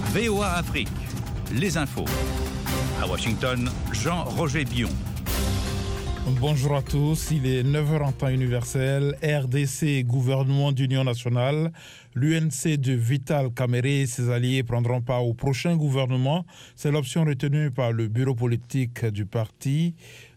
VOA Afrique, les infos. À Washington, Jean-Roger Billon. Bonjour à tous, il est 9h en temps universel. RDC, gouvernement d'union nationale. L'UNC de Vital Kamerhe et ses alliés prendront part au prochain gouvernement. C'est l'option retenue par le bureau politique du parti,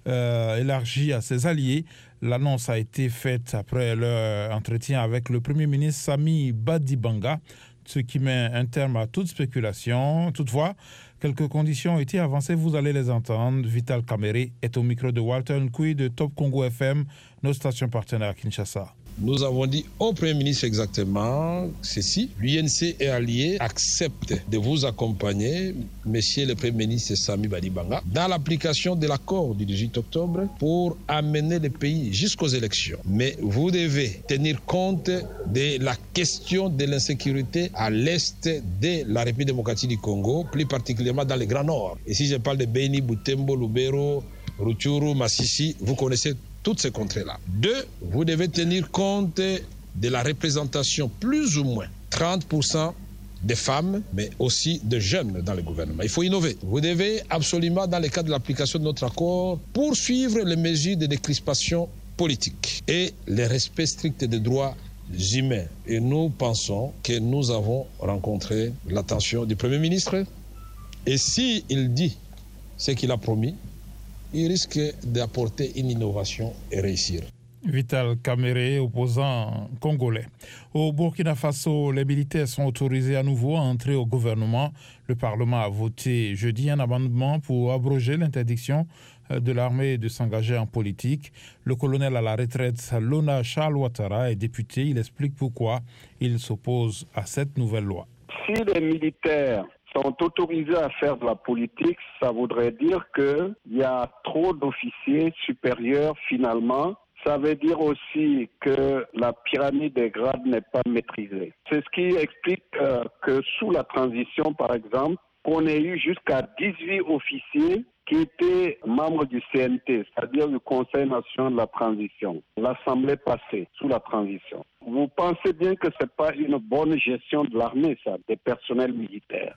élargie à ses alliés. L'annonce a été faite après leur entretien avec le Premier ministre Sami Badibanga, ce qui met un terme à toute spéculation. Toutefois, quelques conditions ont été avancées, vous allez les entendre. Vital Kamerhe est au micro de Walter Nkui de Top Congo FM, nos stations partenaires à Kinshasa. Nous avons dit au Premier ministre exactement ceci. L'UNC et alliés acceptent de vous accompagner, Monsieur le Premier ministre Sami Badibanga, dans l'application de l'accord du 18 octobre pour amener le pays jusqu'aux élections. Mais vous devez tenir compte de la question de l'insécurité à l'est de la République démocratique du Congo, plus particulièrement dans le Grand Nord. Et si je parle de Beni, Butembo, Lubero, Rutshuru, Masisi, vous connaissez toutes ces contrées-là. 2, vous devez tenir compte de la représentation plus ou moins 30% des femmes, mais aussi de jeunes dans le gouvernement. Il faut innover. Vous devez absolument, dans le cadre de l'application de notre accord, poursuivre les mesures de décrispation politique et le respect strict des droits humains. Et nous pensons que nous avons rencontré l'attention du Premier ministre. Et s'il dit ce qu'il a promis, il risque d'apporter une innovation et réussir. Vital Kamerhe, opposant congolais. Au Burkina Faso, les militaires sont autorisés à nouveau à entrer au gouvernement. Le Parlement a voté jeudi un amendement pour abroger l'interdiction de l'armée de s'engager en politique. Le colonel à la retraite, Lona Charles Ouattara, est député. Il explique pourquoi il s'oppose à cette nouvelle loi. Si les militaires sont autorisés à faire de la politique, ça voudrait dire qu'il y a trop d'officiers supérieurs finalement. Ça veut dire aussi que la pyramide des grades n'est pas maîtrisée. C'est ce qui explique que sous la transition, par exemple, on ait eu jusqu'à 18 officiers qui étaient membres du CNT, c'est-à-dire du Conseil national de la transition, l'Assemblée passée sous la transition. Vous pensez bien que ce n'est pas une bonne gestion de l'armée, ça, des personnels militaires.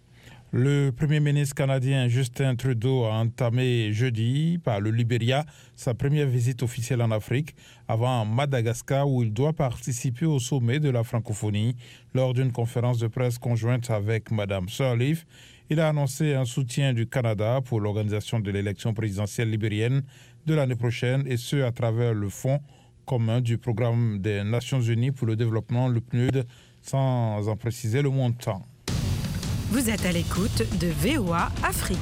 Le Premier ministre canadien Justin Trudeau a entamé jeudi par le Libéria sa première visite officielle en Afrique avant Madagascar où il doit participer au sommet de la francophonie. Lors d'une conférence de presse conjointe avec Mme Sirleaf, il a annoncé un soutien du Canada pour l'organisation de l'élection présidentielle libérienne de l'année prochaine et ce à travers le fonds commun du programme des Nations Unies pour le développement, le PNUD, sans en préciser le montant. Vous êtes à l'écoute de VOA Afrique.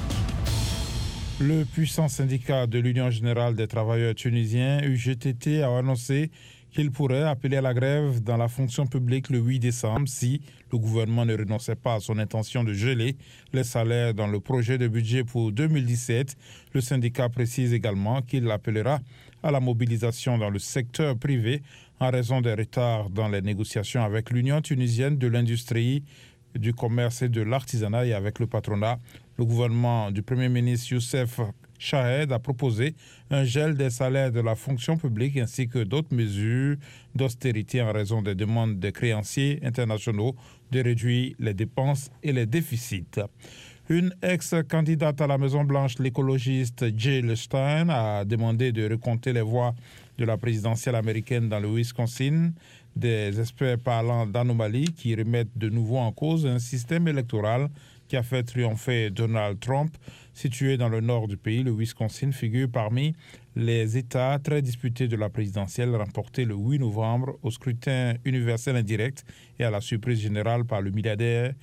Le puissant syndicat de l'Union générale des travailleurs tunisiens, UGTT, a annoncé qu'il pourrait appeler à la grève dans la fonction publique le 8 décembre si le gouvernement ne renonçait pas à son intention de geler les salaires dans le projet de budget pour 2017. Le syndicat précise également qu'il appellera à la mobilisation dans le secteur privé en raison des retards dans les négociations avec l'Union tunisienne de l'industrie, du commerce et de l'artisanat et avec le patronat. Le gouvernement du Premier ministre Youssef Chahed a proposé un gel des salaires de la fonction publique ainsi que d'autres mesures d'austérité en raison des demandes des créanciers internationaux de réduire les dépenses et les déficits. Une ex-candidate à la Maison-Blanche, l'écologiste Jill Stein, a demandé de recompter les voix de la présidentielle américaine dans le Wisconsin. Des experts parlant d'anomalies qui remettent de nouveau en cause un système électoral qui a fait triompher Donald Trump. Situé dans le nord du pays, le Wisconsin figure parmi les États très disputés de la présidentielle remportée le 8 novembre au scrutin universel indirect et à la surprise générale par le milliardaire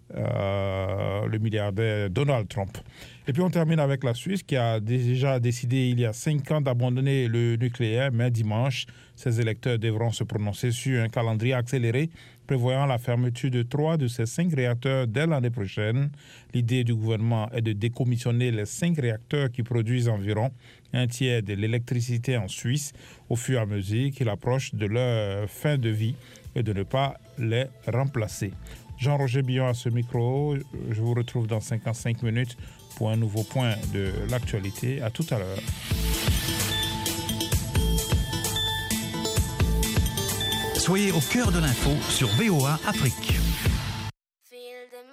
Donald Trump. Et puis on termine avec la Suisse qui a déjà décidé il y a 5 ans d'abandonner le nucléaire, mais dimanche, ses électeurs devront se prononcer sur un calendrier accéléré prévoyant la fermeture de 3 de ces 5 réacteurs dès l'année prochaine. L'idée du gouvernement est de décommissionner les 5 réacteurs qui produisent environ un tiers de l'électricité en Suisse au fur et à mesure qu'ils approchent de leur fin de vie et de ne pas les remplacer. Jean-Roger Billon à ce micro. Je vous retrouve dans 55 minutes pour un nouveau point de l'actualité. À tout à l'heure. Soyez au cœur de l'info sur VOA Afrique.